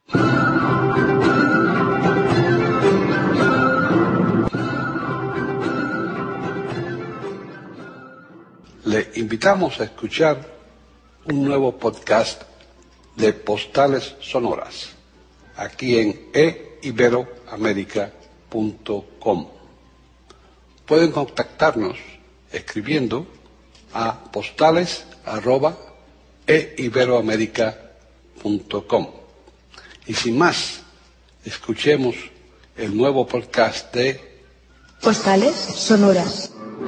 Le invitamos a escuchar un nuevo podcast de Postales Sonoras, aquí en eiberoamerica.com. Pueden contactarnos escribiendo a postales@eiberoamerica.com. Y sin más, escuchemos el nuevo podcast de Postales Sonoras.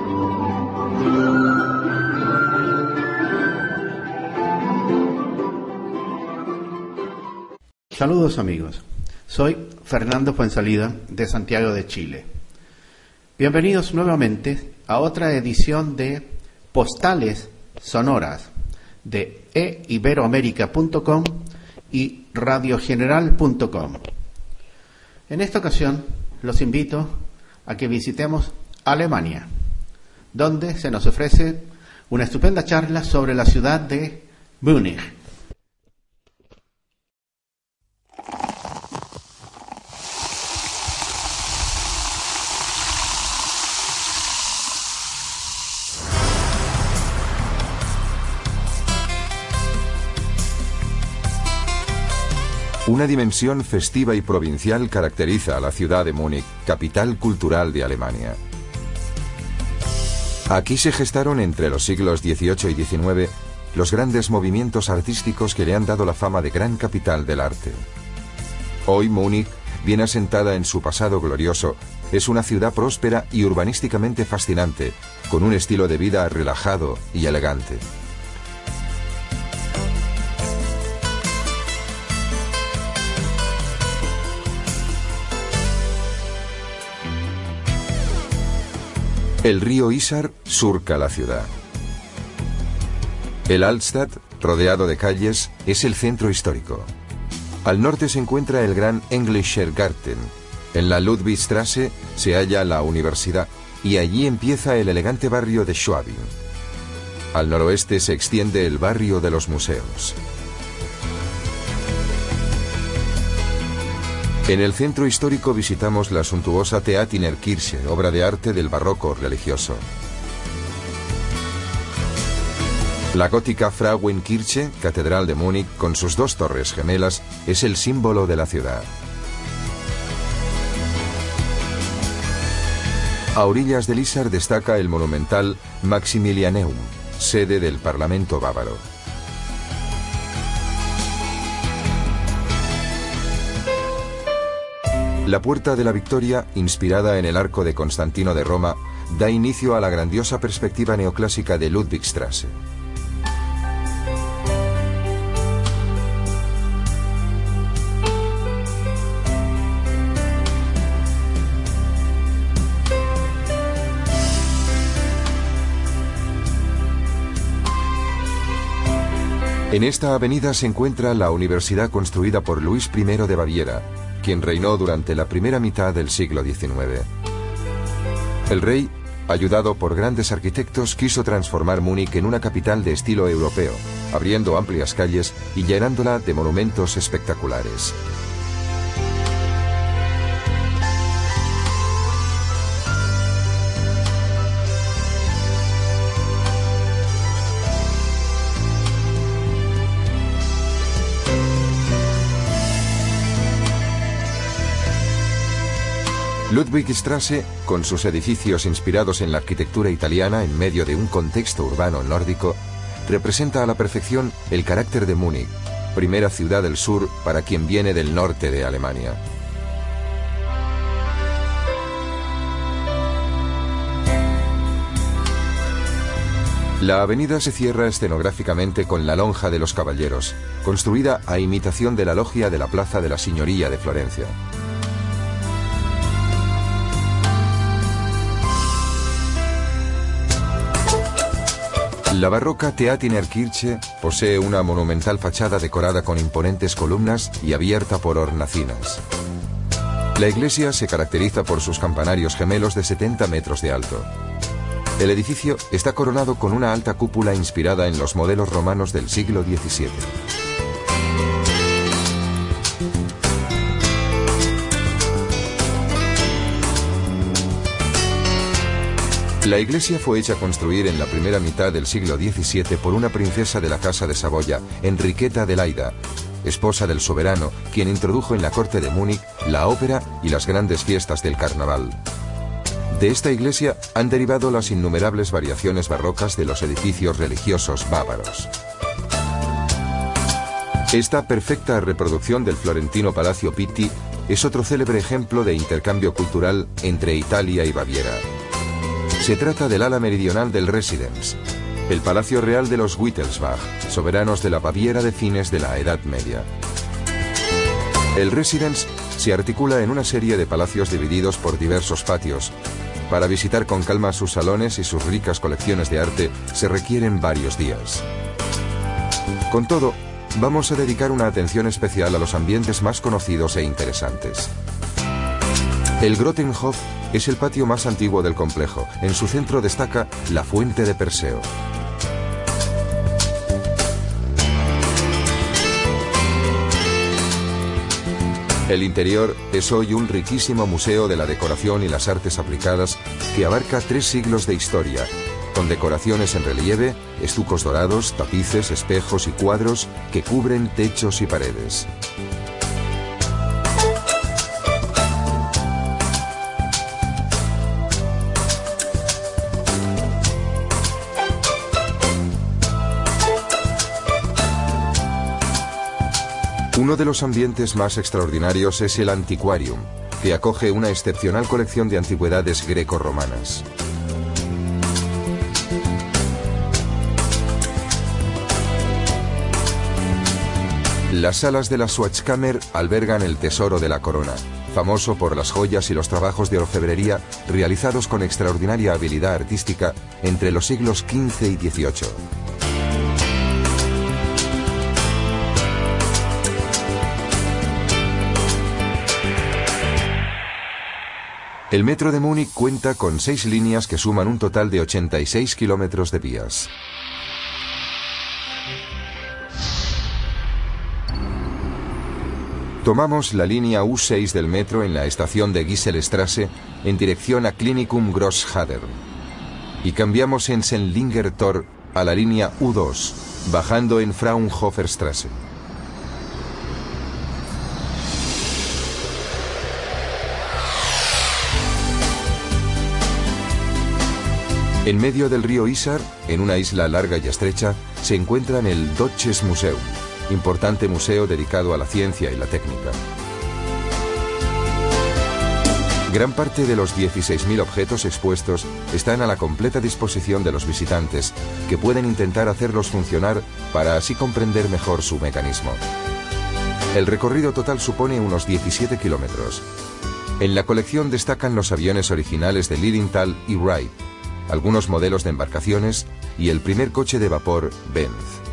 Saludos amigos, soy Fernando Fuensalida de Santiago de Chile. Bienvenidos nuevamente a otra edición de Postales Sonoras de eiberoamerica.com y radiogeneral.com. En esta ocasión los invito a que visitemos Alemania, donde se nos ofrece una estupenda charla sobre la ciudad de Múnich. Una dimensión festiva y provincial caracteriza a la ciudad de Múnich, capital cultural de Alemania. Aquí se gestaron entre los siglos XVIII y XIX los grandes movimientos artísticos que le han dado la fama de gran capital del arte. Hoy Múnich, bien asentada en su pasado glorioso, es una ciudad próspera y urbanísticamente fascinante, con un estilo de vida relajado y elegante. El río Isar surca la ciudad. El Altstadt, rodeado de calles, es el centro histórico. Al norte se encuentra el gran Englischer Garten. En la Ludwigstraße se halla la universidad y allí empieza el elegante barrio de Schwabing. Al noroeste se extiende el barrio de los museos. En el centro histórico visitamos la suntuosa Theatinerkirche, obra de arte del barroco religioso. La gótica Frauenkirche, catedral de Múnich, con sus dos torres gemelas, es el símbolo de la ciudad. A orillas del Isar destaca el monumental Maximilianeum, sede del Parlamento bávaro. La Puerta de la Victoria, inspirada en el Arco de Constantino de Roma, da inicio a la grandiosa perspectiva neoclásica de Ludwigstraße. En esta avenida se encuentra la universidad construida por Luis I de Baviera, quien reinó durante la primera mitad del siglo XIX. El rey, ayudado por grandes arquitectos, quiso transformar Múnich en una capital de estilo europeo, abriendo amplias calles y llenándola de monumentos espectaculares. Ludwigstraße, con sus edificios inspirados en la arquitectura italiana en medio de un contexto urbano nórdico, representa a la perfección el carácter de Múnich, primera ciudad del sur para quien viene del norte de Alemania. La avenida se cierra escenográficamente con la Lonja de los Caballeros, construida a imitación de la logia de la Plaza de la Signoria de Florencia. La barroca Theatinerkirche posee una monumental fachada decorada con imponentes columnas y abierta por hornacinas. La iglesia se caracteriza por sus campanarios gemelos de 70 metros de alto. El edificio está coronado con una alta cúpula inspirada en los modelos romanos del siglo XVII. La iglesia fue hecha construir en la primera mitad del siglo XVII por una princesa de la Casa de Saboya, Enriqueta Adelaida, esposa del soberano, quien introdujo en la corte de Múnich la ópera y las grandes fiestas del carnaval. De esta iglesia han derivado las innumerables variaciones barrocas de los edificios religiosos bávaros. Esta perfecta reproducción del florentino Palacio Pitti es otro célebre ejemplo de intercambio cultural entre Italia y Baviera. Se trata del ala meridional del Residenz, el palacio real de los Wittelsbach, soberanos de la Baviera de fines de la Edad Media. El Residenz se articula en una serie de palacios divididos por diversos patios. Para visitar con calma sus salones y sus ricas colecciones de arte se requieren varios días. Con todo, vamos a dedicar una atención especial a los ambientes más conocidos e interesantes. El Grottenhof es el patio más antiguo del complejo. En su centro destaca la fuente de Perseo. El interior es hoy un riquísimo museo de la decoración y las artes aplicadas que abarca 3 siglos de historia, con decoraciones en relieve, estucos dorados, tapices, espejos y cuadros que cubren techos y paredes. Uno de los ambientes más extraordinarios es el Antiquarium, que acoge una excepcional colección de antigüedades greco-romanas. Las salas de la Schwarzkammer albergan el tesoro de la corona, famoso por las joyas y los trabajos de orfebrería realizados con extraordinaria habilidad artística entre los siglos XV y XVIII. El metro de Múnich cuenta con 6 líneas que suman un total de 86 kilómetros de vías. Tomamos la línea U6 del metro en la estación de Gisselstrasse en dirección a Klinikum Großhadern y cambiamos en Sendlinger Tor a la línea U2, bajando en Fraunhoferstrasse. En medio del río Isar, en una isla larga y estrecha, se encuentran el Deutsches Museum, importante museo dedicado a la ciencia y la técnica. Gran parte de los 16.000 objetos expuestos están a la completa disposición de los visitantes, que pueden intentar hacerlos funcionar para así comprender mejor su mecanismo. El recorrido total supone unos 17 kilómetros. En la colección destacan los aviones originales de Lilienthal y Wright, algunos modelos de embarcaciones y el primer coche de vapor Benz.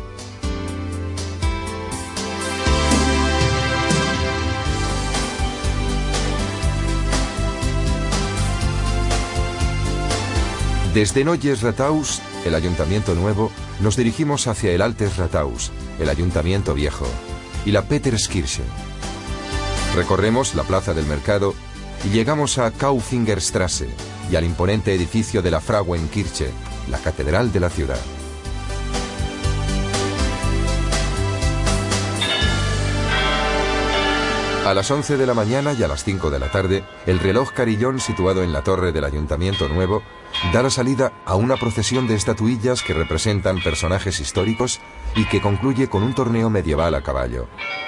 Desde Neues Rathaus, el Ayuntamiento Nuevo, nos dirigimos hacia el Altes Rathaus, el Ayuntamiento Viejo, y la Peterskirche. Recorremos la Plaza del Mercado y llegamos a Kaufingerstrasse y al imponente edificio de la Frauenkirche, la catedral de la ciudad. A las 11 de la mañana y a las 5 de la tarde, el reloj carillón situado en la torre del Ayuntamiento Nuevo da la salida a una procesión de estatuillas que representan personajes históricos y que concluye con un torneo medieval a caballo.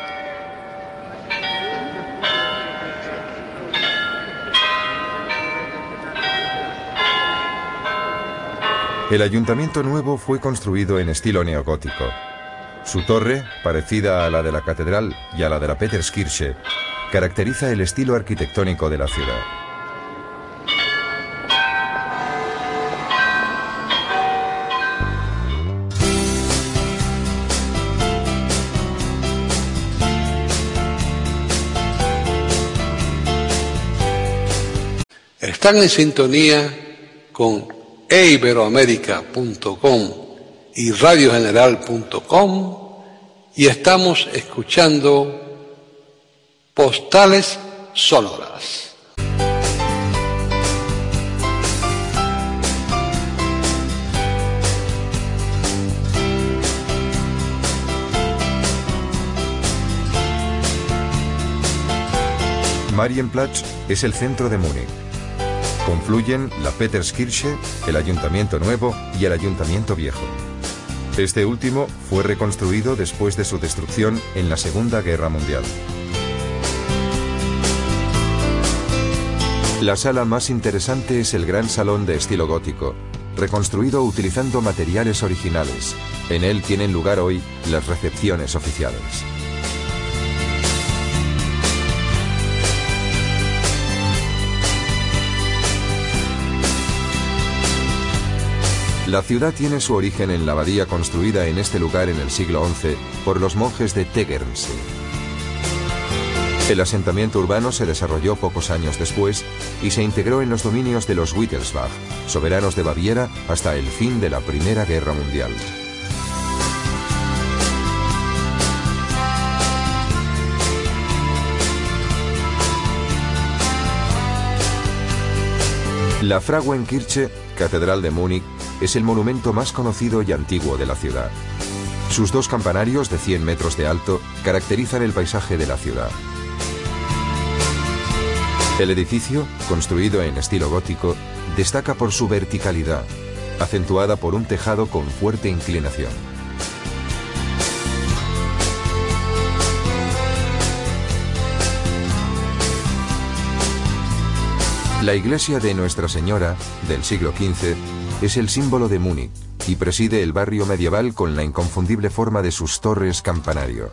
El Ayuntamiento Nuevo fue construido en estilo neogótico. Su torre, parecida a la de la catedral y a la de la Peterskirche, caracteriza el estilo arquitectónico de la ciudad. Están en sintonía con eiberoamerica.com y radiogeneral.com y estamos escuchando Postales Sonoras. Marienplatz es el centro de Múnich. Confluyen la Peterskirche, el Ayuntamiento Nuevo y el Ayuntamiento Viejo. Este último fue reconstruido después de su destrucción en la Segunda Guerra Mundial. La sala más interesante es el gran salón de estilo gótico, reconstruido utilizando materiales originales. En él tienen lugar hoy las recepciones oficiales. La ciudad tiene su origen en la abadía construida en este lugar en el siglo XI por los monjes de Tegernsee. El asentamiento urbano se desarrolló pocos años después y se integró en los dominios de los Wittelsbach, soberanos de Baviera, hasta el fin de la Primera Guerra Mundial. La Frauenkirche, catedral de Múnich, es el monumento más conocido y antiguo de la ciudad. Sus dos campanarios de 100 metros de alto caracterizan el paisaje de la ciudad. El edificio, construido en estilo gótico, destaca por su verticalidad, acentuada por un tejado con fuerte inclinación. La iglesia de Nuestra Señora, del siglo XV, es el símbolo de Múnich y preside el barrio medieval con la inconfundible forma de sus torres campanario.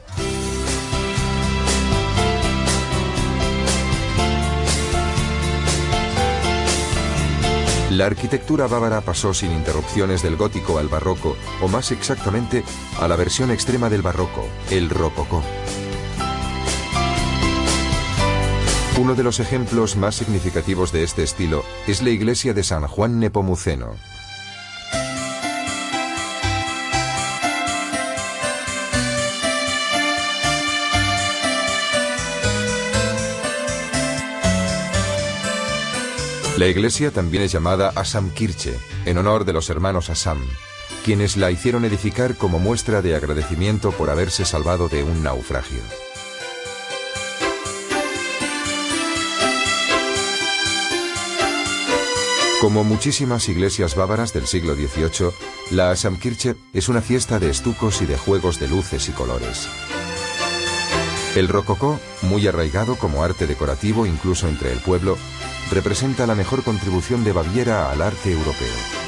La arquitectura bávara pasó sin interrupciones del gótico al barroco, o más exactamente, a la versión extrema del barroco, el rococó. Uno de los ejemplos más significativos de este estilo es la iglesia de San Juan Nepomuceno. La iglesia también es llamada Assamkirche, en honor de los hermanos Assam, quienes la hicieron edificar como muestra de agradecimiento por haberse salvado de un naufragio. Como muchísimas iglesias bávaras del siglo XVIII, la Assamkirche es una fiesta de estucos y de juegos de luces y colores. El rococó, muy arraigado como arte decorativo incluso entre el pueblo, representa la mejor contribución de Baviera al arte europeo.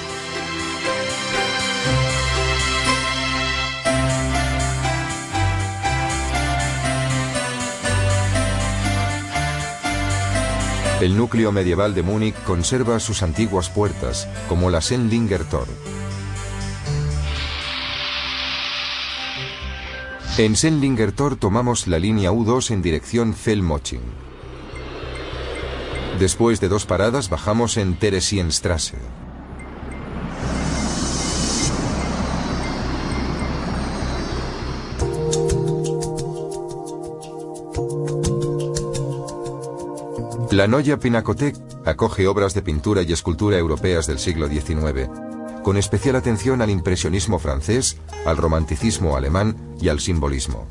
El núcleo medieval de Múnich conserva sus antiguas puertas, como la Sendlinger Tor. En Sendlinger Tor tomamos la línea U2 en dirección Fellmoching. Después de 2 paradas bajamos en Theresienstraße. La Neue Pinakothek acoge obras de pintura y escultura europeas del siglo XIX, con especial atención al impresionismo francés, al romanticismo alemán y al simbolismo.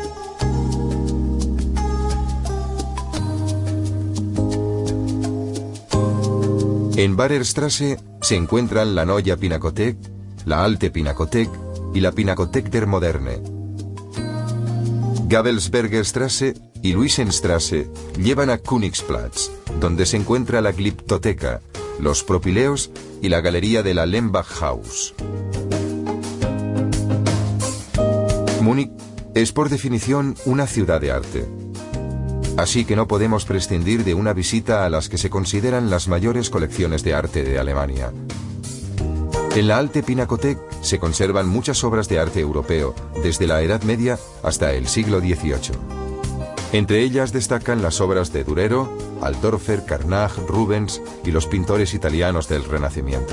En Barerstraße se encuentran la Neue Pinakothek, la Alte Pinakothek y la Pinakothek der Moderne. Gabelsberger Straße y Luisenstraße llevan a Königsplatz, donde se encuentra la Glyptotheka, los propileos y la galería de la Lembachhaus. Múnich es por definición una ciudad de arte. Así que no podemos prescindir de una visita a las que se consideran las mayores colecciones de arte de Alemania. En la Alte Pinakothek se conservan muchas obras de arte europeo, desde la Edad Media hasta el siglo XVIII. Entre ellas destacan las obras de Durero, Altdorfer, Carnage, Rubens y los pintores italianos del Renacimiento.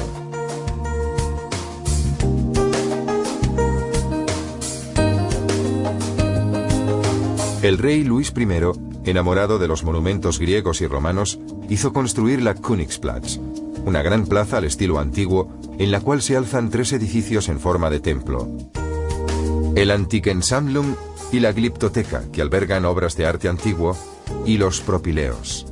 El rey Luis I, enamorado de los monumentos griegos y romanos, hizo construir la Königsplatz, una gran plaza al estilo antiguo en la cual se alzan 3 edificios en forma de templo. El Antikensammlung y la Glyptotheka, que albergan obras de arte antiguo, y los propileos.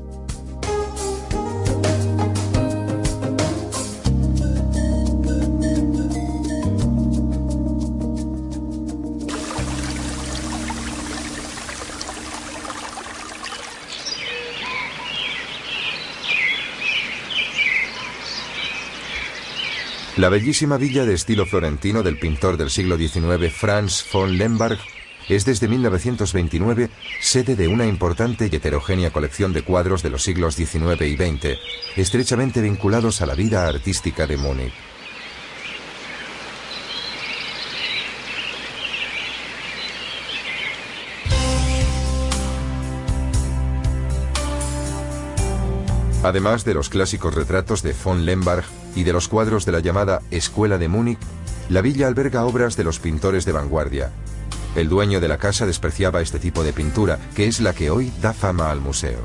La bellísima villa de estilo florentino del pintor del siglo XIX Franz von Lemberg es desde 1929 sede de una importante y heterogénea colección de cuadros de los siglos XIX y XX, estrechamente vinculados a la vida artística de Múnich. Además de los clásicos retratos de von Lemberg y de los cuadros de la llamada Escuela de Múnich, la villa alberga obras de los pintores de vanguardia. El dueño de la casa despreciaba este tipo de pintura, que es la que hoy da fama al museo.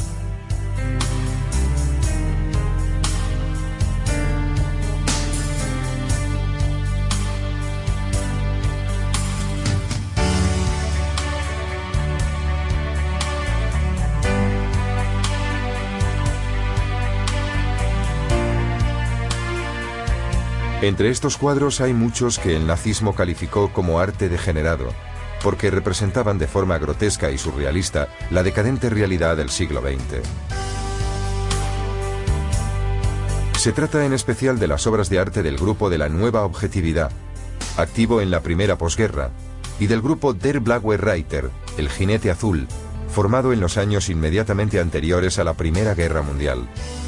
Entre estos cuadros hay muchos que el nazismo calificó como arte degenerado, porque representaban de forma grotesca y surrealista la decadente realidad del siglo XX. Se trata en especial de las obras de arte del grupo de la Nueva Objetividad, activo en la primera posguerra, y del grupo Der Blaue Reiter, el jinete azul, formado en los años inmediatamente anteriores a la Primera Guerra Mundial.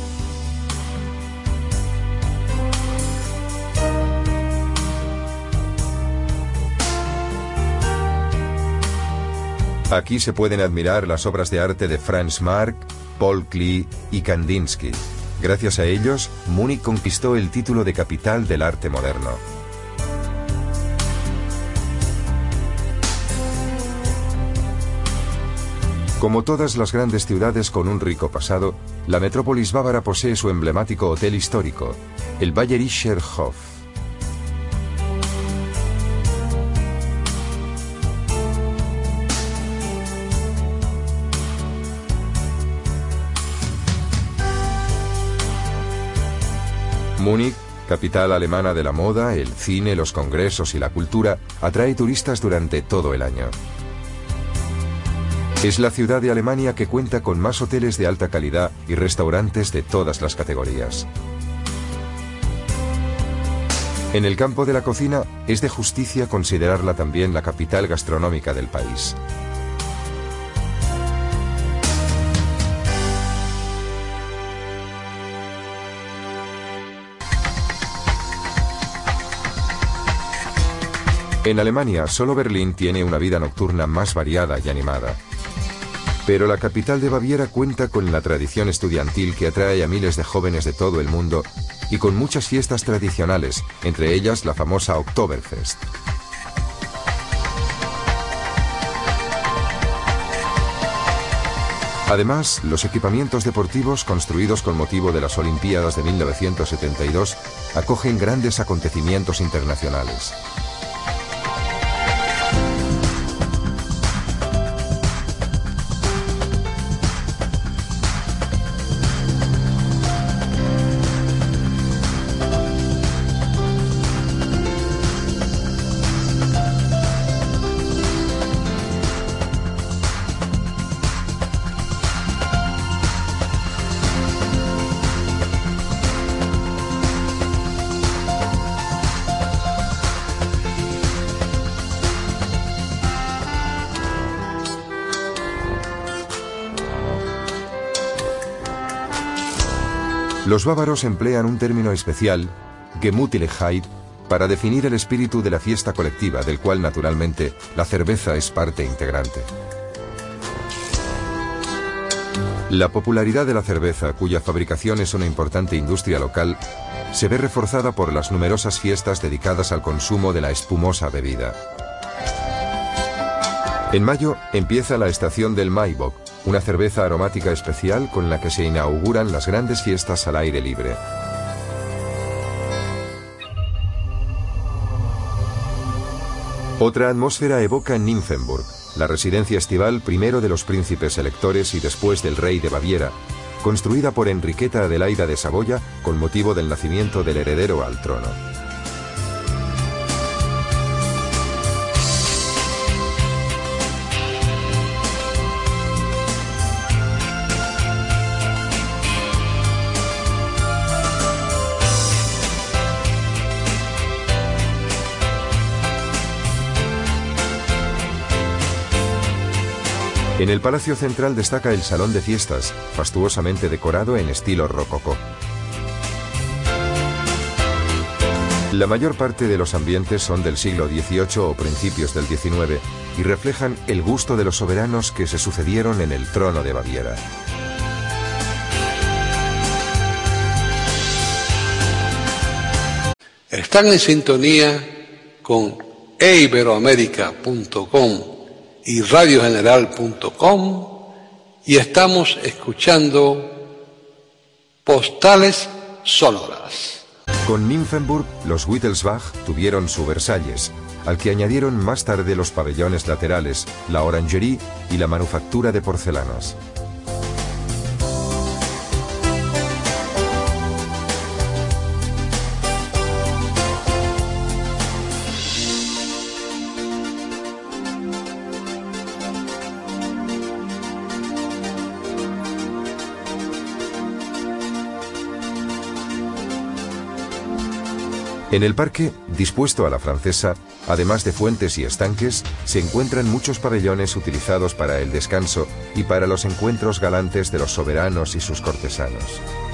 Aquí se pueden admirar las obras de arte de Franz Marc, Paul Klee y Kandinsky. Gracias a ellos, Múnich conquistó el título de capital del arte moderno. Como todas las grandes ciudades con un rico pasado, la metrópolis bávara posee su emblemático hotel histórico, el Bayerischer Hof. Múnich, capital alemana de la moda, el cine, los congresos y la cultura, atrae turistas durante todo el año. Es la ciudad de Alemania que cuenta con más hoteles de alta calidad y restaurantes de todas las categorías. En el campo de la cocina, es de justicia considerarla también la capital gastronómica del país. En Alemania, solo Berlín tiene una vida nocturna más variada y animada. Pero la capital de Baviera cuenta con la tradición estudiantil que atrae a miles de jóvenes de todo el mundo y con muchas fiestas tradicionales, entre ellas la famosa Oktoberfest. Además, los equipamientos deportivos construidos con motivo de las Olimpiadas de 1972 acogen grandes acontecimientos internacionales. Los bávaros emplean un término especial, Gemütlichkeit, para definir el espíritu de la fiesta colectiva, del cual naturalmente la cerveza es parte integrante. La popularidad de la cerveza, cuya fabricación es una importante industria local, se ve reforzada por las numerosas fiestas dedicadas al consumo de la espumosa bebida. En mayo empieza la estación del Maibock, una cerveza aromática especial con la que se inauguran las grandes fiestas al aire libre. Otra atmósfera evoca Nymphenburg, la residencia estival primero de los príncipes electores y después del rey de Baviera, construida por Enriqueta Adelaida de Saboya con motivo del nacimiento del heredero al trono. En el palacio central destaca el salón de fiestas, fastuosamente decorado en estilo rococó. La mayor parte de los ambientes son del siglo XVIII o principios del XIX y reflejan el gusto de los soberanos que se sucedieron en el trono de Baviera. Están en sintonía con eiberoamerica.com y radiogeneral.com y estamos escuchando Postales Sonoras. Con Nymphenburg, los Wittelsbach tuvieron su Versalles, al que añadieron más tarde los pabellones laterales, la orangerie y la manufactura de porcelanas. En el parque, dispuesto a la francesa, además de fuentes y estanques, se encuentran muchos pabellones utilizados para el descanso y para los encuentros galantes de los soberanos y sus cortesanos.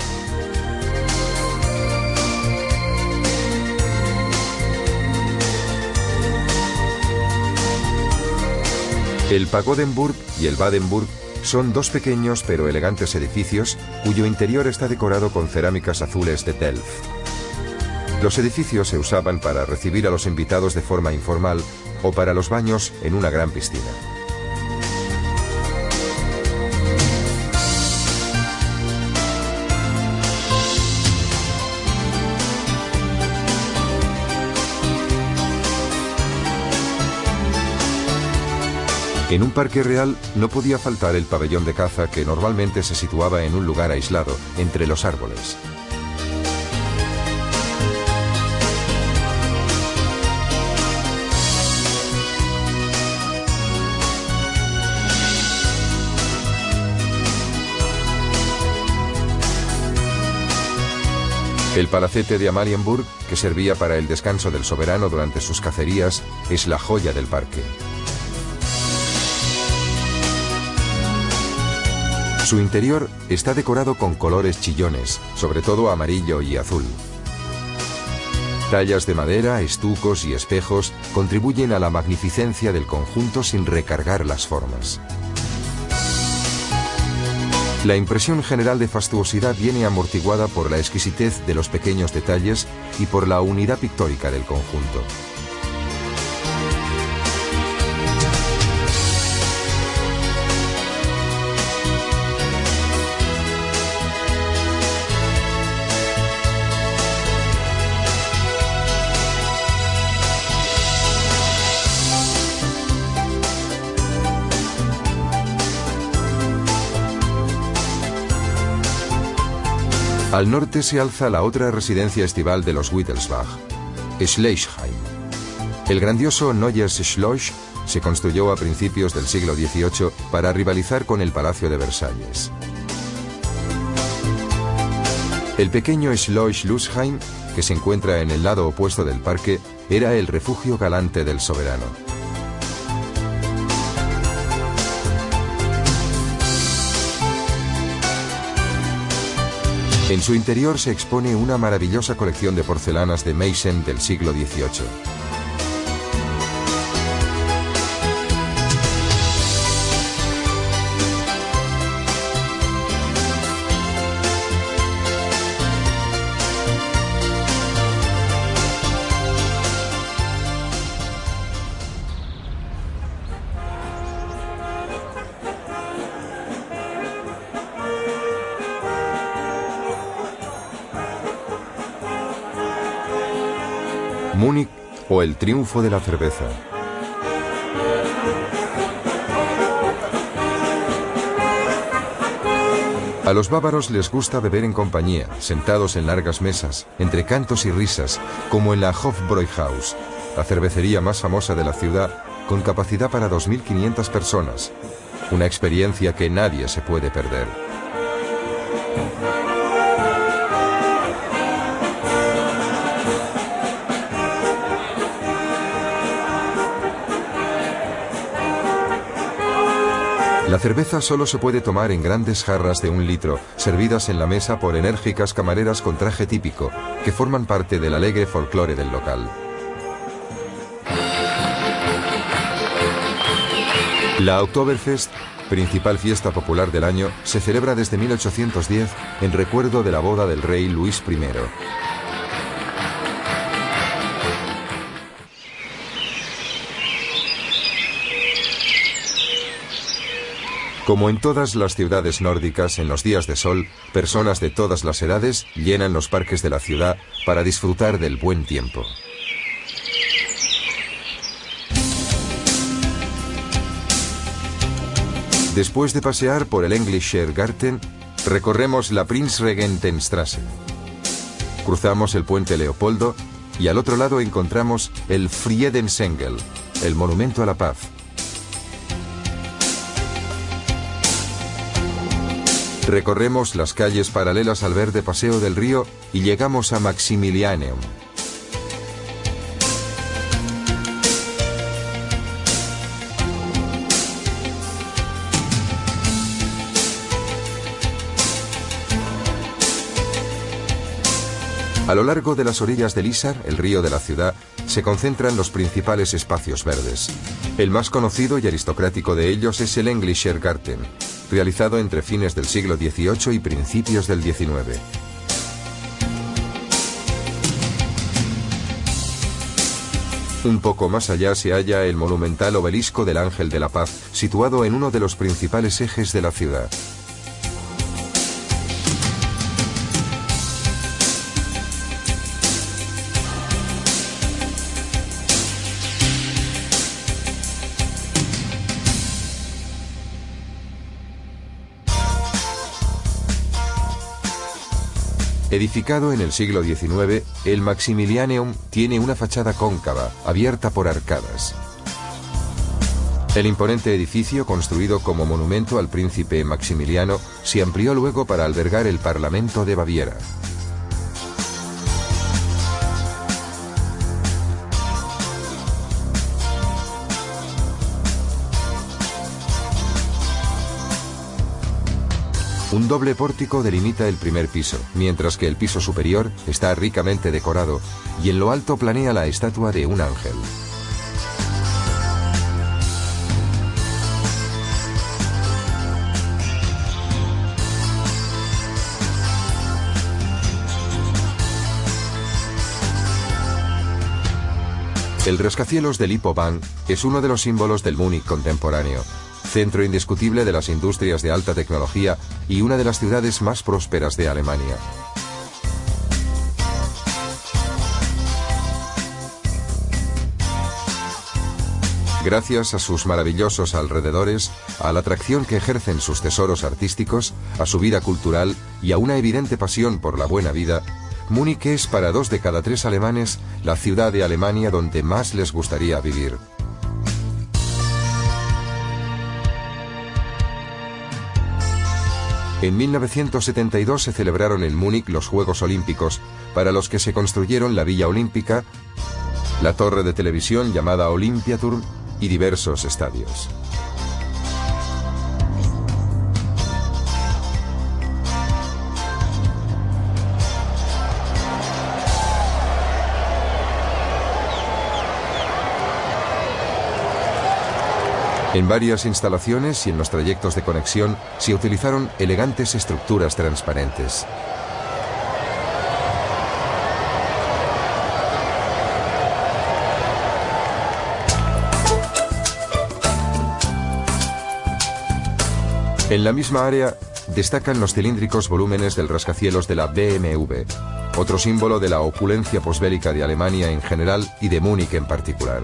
El Pagodenburg y el Badenburg son dos pequeños pero elegantes edificios cuyo interior está decorado con cerámicas azules de Delft. Los edificios se usaban para recibir a los invitados de forma informal o para los baños en una gran piscina. En un parque real no podía faltar el pabellón de caza que normalmente se situaba en un lugar aislado, entre los árboles. El palacete de Amalienburg, que servía para el descanso del soberano durante sus cacerías, es la joya del parque. Su interior está decorado con colores chillones, sobre todo amarillo y azul. Tallas de madera, estucos y espejos contribuyen a la magnificencia del conjunto sin recargar las formas. La impresión general de fastuosidad viene amortiguada por la exquisitez de los pequeños detalles y por la unidad pictórica del conjunto. Al norte se alza la otra residencia estival de los Wittelsbach, Schleichheim. El grandioso Neues Schloss se construyó a principios del siglo XVIII para rivalizar con el Palacio de Versalles. El pequeño Schloss Lusheim, que se encuentra en el lado opuesto del parque, era el refugio galante del soberano. En su interior se expone una maravillosa colección de porcelanas de Meissen del siglo XVIII. Múnich o el triunfo de la cerveza. A los bávaros les gusta beber en compañía, sentados en largas mesas, entre cantos y risas, como en la Hofbräuhaus, la cervecería más famosa de la ciudad, con capacidad para 2.500 personas. Una experiencia que nadie se puede perder. La cerveza solo se puede tomar en grandes jarras de 1 litro, servidas en la mesa por enérgicas camareras con traje típico, que forman parte del alegre folclore del local. La Oktoberfest, principal fiesta popular del año, se celebra desde 1810 en recuerdo de la boda del rey Luis I. Como en todas las ciudades nórdicas, en los días de sol, personas de todas las edades llenan los parques de la ciudad para disfrutar del buen tiempo. Después de pasear por el Englischer Garten, recorremos la Prinzregentenstraße. Cruzamos el puente Leopoldo y al otro lado encontramos el Friedensengel, el monumento a la paz. Recorremos las calles paralelas al verde paseo del río y llegamos a Maximilianeum. A lo largo de las orillas del Isar, el río de la ciudad, se concentran los principales espacios verdes. El más conocido y aristocrático de ellos es el Englischer Garten, realizado entre fines del siglo XVIII y principios del XIX. Un poco más allá se halla el monumental obelisco del Ángel de la Paz, situado en uno de los principales ejes de la ciudad. Edificado en el siglo XIX, el Maximilianeum tiene una fachada cóncava, abierta por arcadas. El imponente edificio, construido como monumento al príncipe Maximiliano, se amplió luego para albergar el Parlamento de Baviera. Un doble pórtico delimita el primer piso, mientras que el piso superior está ricamente decorado y en lo alto planea la estatua de un ángel. El rascacielos de Lipo-Bahn es uno de los símbolos del Múnich contemporáneo, centro indiscutible de las industrias de alta tecnología y una de las ciudades más prósperas de Alemania. Gracias a sus maravillosos alrededores, a la atracción que ejercen sus tesoros artísticos, a su vida cultural y a una evidente pasión por la buena vida, Múnich es para 2 de cada 3 alemanes la ciudad de Alemania donde más les gustaría vivir. En 1972 se celebraron en Múnich los Juegos Olímpicos, para los que se construyeron la Villa Olímpica, la torre de televisión llamada Olympiaturm y diversos estadios. En varias instalaciones y en los trayectos de conexión se utilizaron elegantes estructuras transparentes. En la misma área destacan los cilíndricos volúmenes del rascacielos de la BMW, otro símbolo de la opulencia posbélica de Alemania en general y de Múnich en particular.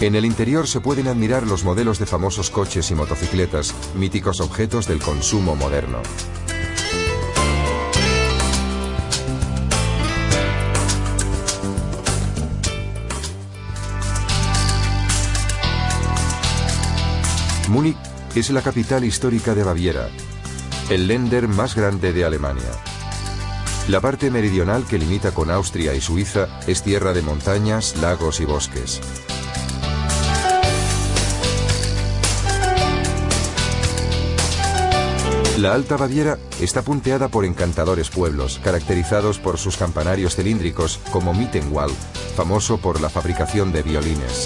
En el interior se pueden admirar los modelos de famosos coches y motocicletas, míticos objetos del consumo moderno. Múnich es la capital histórica de Baviera, el Länder más grande de Alemania. La parte meridional, que limita con Austria y Suiza, es tierra de montañas, lagos y bosques. La Alta Baviera está punteada por encantadores pueblos, caracterizados por sus campanarios cilíndricos, como Mittenwald, famoso por la fabricación de violines.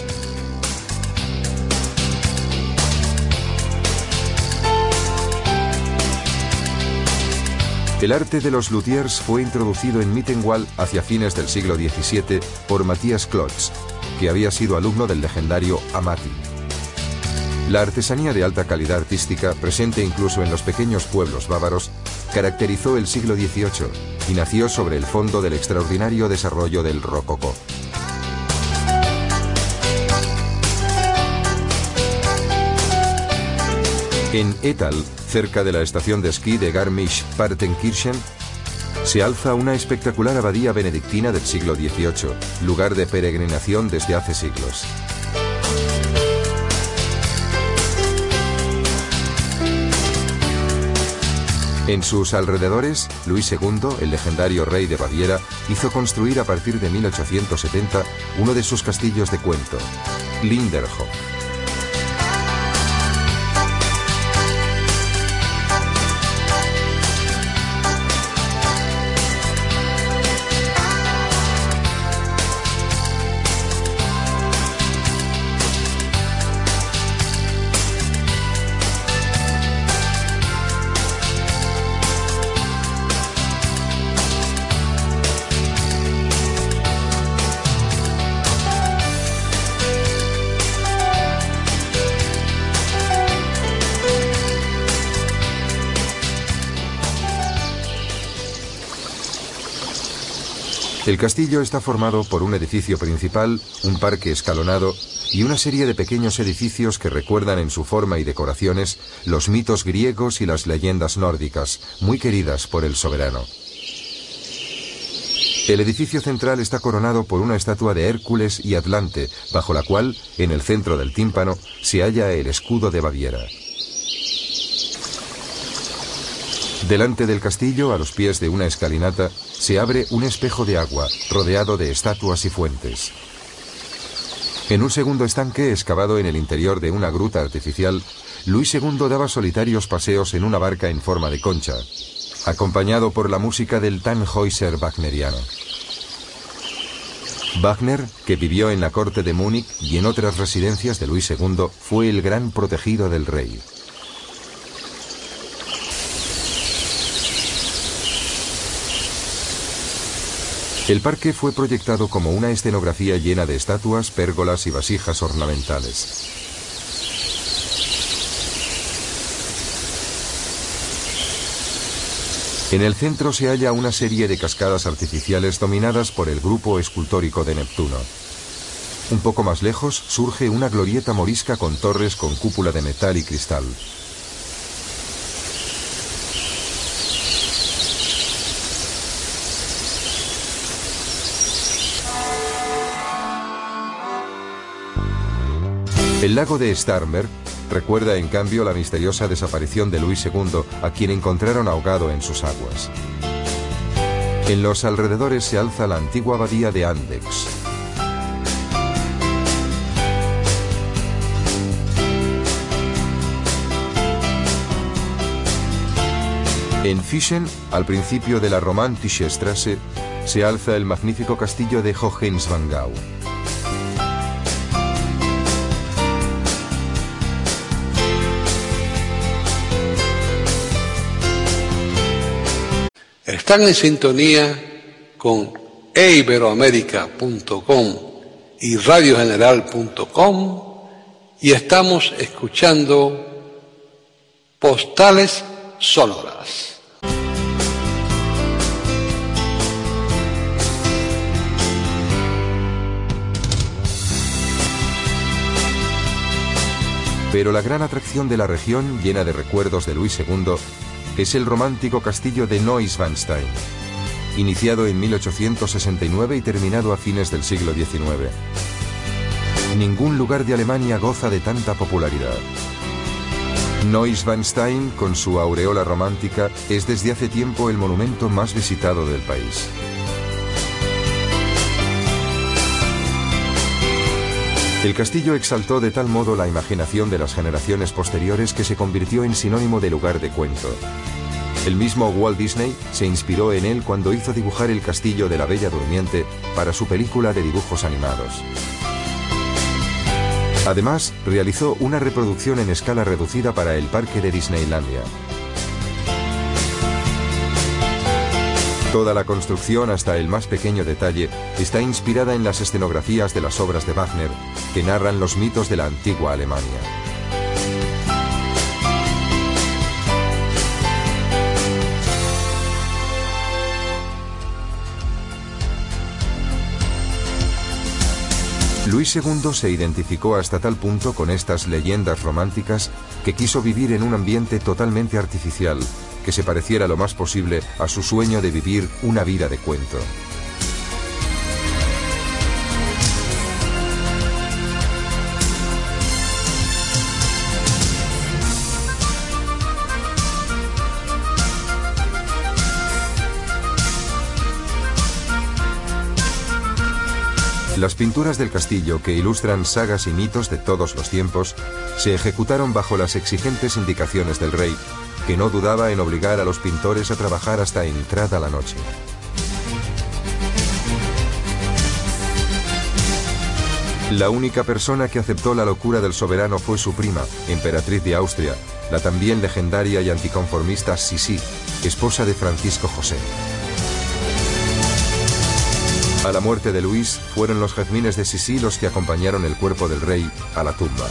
El arte de los luthiers fue introducido en Mittenwald hacia fines del siglo XVII por Matthias Klotz, que había sido alumno del legendario Amati. La artesanía de alta calidad artística, presente incluso en los pequeños pueblos bávaros, caracterizó el siglo XVIII y nació sobre el fondo del extraordinario desarrollo del rococó. En Ettal, cerca de la estación de esquí de Garmisch-Partenkirchen, se alza una espectacular abadía benedictina del siglo XVIII, lugar de peregrinación desde hace siglos. En sus alrededores, Luis II, el legendario rey de Baviera, hizo construir a partir de 1870 uno de sus castillos de cuento, Linderhof. El castillo está formado por un edificio principal, un parque escalonado y una serie de pequeños edificios que recuerdan en su forma y decoraciones los mitos griegos y las leyendas nórdicas, muy queridas por el soberano. El edificio central está coronado por una estatua de Hércules y Atlante, bajo la cual, en el centro del tímpano, se halla el escudo de Baviera. Delante del castillo, a los pies de una escalinata, se abre un espejo de agua, rodeado de estatuas y fuentes. En un segundo estanque, excavado en el interior de una gruta artificial, Luis II daba solitarios paseos en una barca en forma de concha, acompañado por la música del Tannhäuser wagneriano. Wagner, que vivió en la corte de Múnich y en otras residencias de Luis II, fue el gran protegido del rey. El parque fue proyectado como una escenografía llena de estatuas, pérgolas y vasijas ornamentales. En el centro se halla una serie de cascadas artificiales dominadas por el grupo escultórico de Neptuno. Un poco más lejos surge una glorieta morisca con torres con cúpula de metal y cristal. El lago de Starnberg recuerda en cambio la misteriosa desaparición de Luis II, a quien encontraron ahogado en sus aguas. En los alrededores se alza la antigua abadía de Andex. En Fischen, al principio de la Romantische Straße, se alza el magnífico castillo de Hohenschwangau. Están en sintonía con eiberoamerica.com y radiogeneral.com y estamos escuchando Postales Sonoras. Pero la gran atracción de la región, llena de recuerdos de Luis II, es el romántico castillo de Neuschwanstein, iniciado en 1869 y terminado a fines del siglo XIX. Ningún lugar de Alemania goza de tanta popularidad. Neuschwanstein, con su aureola romántica, es desde hace tiempo el monumento más visitado del país. El castillo exaltó de tal modo la imaginación de las generaciones posteriores que se convirtió en sinónimo de lugar de cuento. El mismo Walt Disney se inspiró en él cuando hizo dibujar el castillo de la Bella Durmiente para su película de dibujos animados. Además, realizó una reproducción en escala reducida para el parque de Disneylandia. Toda la construcción, hasta el más pequeño detalle, está inspirada en las escenografías de las obras de Wagner, que narran los mitos de la antigua Alemania. Luis II se identificó hasta tal punto con estas leyendas románticas que quiso vivir en un ambiente totalmente artificial, que se pareciera lo más posible a su sueño de vivir una vida de cuento. Las pinturas del castillo, que ilustran sagas y mitos de todos los tiempos, se ejecutaron bajo las exigentes indicaciones del rey, que no dudaba en obligar a los pintores a trabajar hasta entrada la noche. La única persona que aceptó la locura del soberano fue su prima, emperatriz de Austria, la también legendaria y anticonformista Sisi, esposa de Francisco José. A la muerte de Luis, fueron los jazmines de Sisi los que acompañaron el cuerpo del rey a la tumba.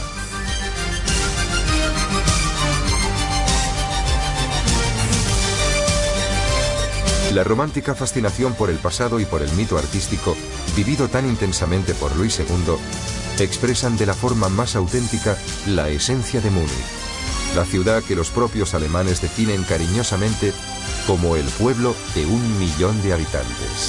La romántica fascinación por el pasado y por el mito artístico, vivido tan intensamente por Luis II, expresan de la forma más auténtica la esencia de Múnich, la ciudad que los propios alemanes definen cariñosamente como el pueblo de 1 millón de habitantes.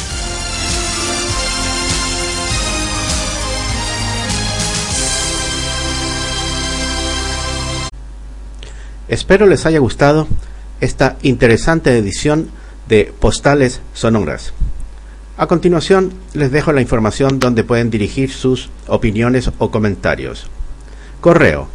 Espero les haya gustado esta interesante edición de Postales Sonoras. A continuación les dejo la información donde pueden dirigir sus opiniones o comentarios. Correo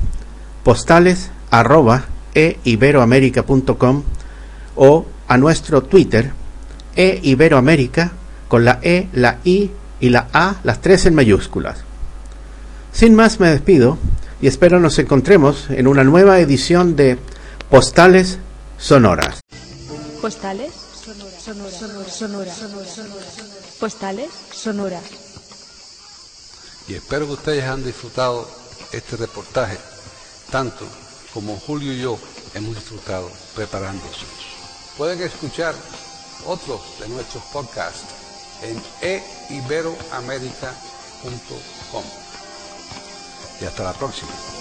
postales@eiberoamerica.com o a nuestro Twitter eiberoamerica con la E, la I y la A, las 3 en mayúsculas. Sin más me despido y espero nos encontremos en una nueva edición de Postales Sonoras. Postales sonoras. Postales sonoras. Y espero que ustedes han disfrutado este reportaje, tanto como Julio y yo hemos disfrutado preparándose. Pueden escuchar otros de nuestros podcasts en eiberoamerica.com. Y hasta la próxima.